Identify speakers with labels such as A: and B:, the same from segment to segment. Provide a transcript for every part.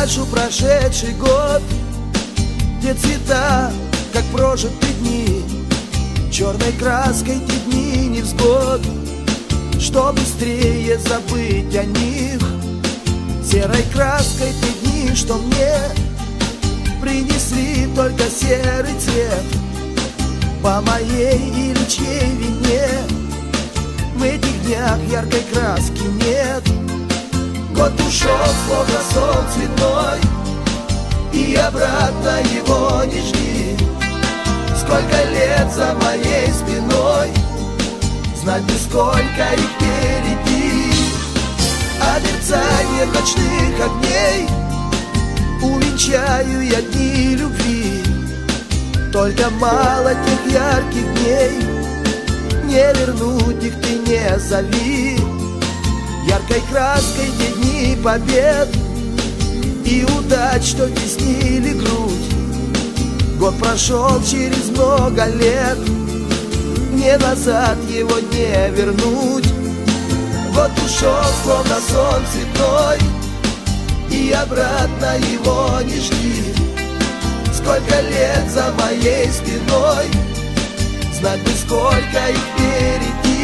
A: украшу прошедший год, где цвета, как прожитые дни, черной краской те дни невзгод, что быстрее забыть о них, серой краской те дни, что мне принесли только серый цвет. По моей или чьей вине в этих днях яркой краски нет. Год ушел, словно сон цветной, и обратно его не жди. Сколько лет за моей спиной, знать бы, сколько их впереди. А мерцание ночных огней увенчаю я дни любви. Только мало тех ярких дней, не вернуть их ты не зови. Яркой краской те дни побед и удач, что теснили грудь. Год прошел через много лет, мне назад его не вернуть. Год ушел, словно сон цветной, и обратно его не жди. Сколько лет за моей спиной, знать бы, сколько их впереди.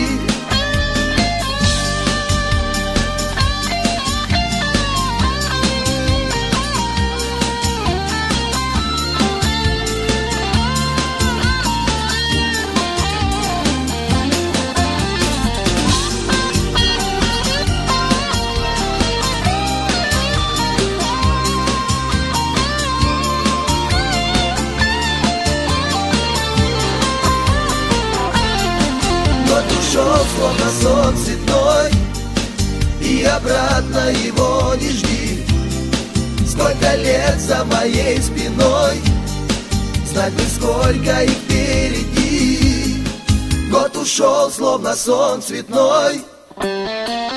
A: Ушел, словно сон цветной, и обратно его не жди. Сколько лет за моей спиной, знать бы, сколько их впереди. Год ушел, словно сон цветной.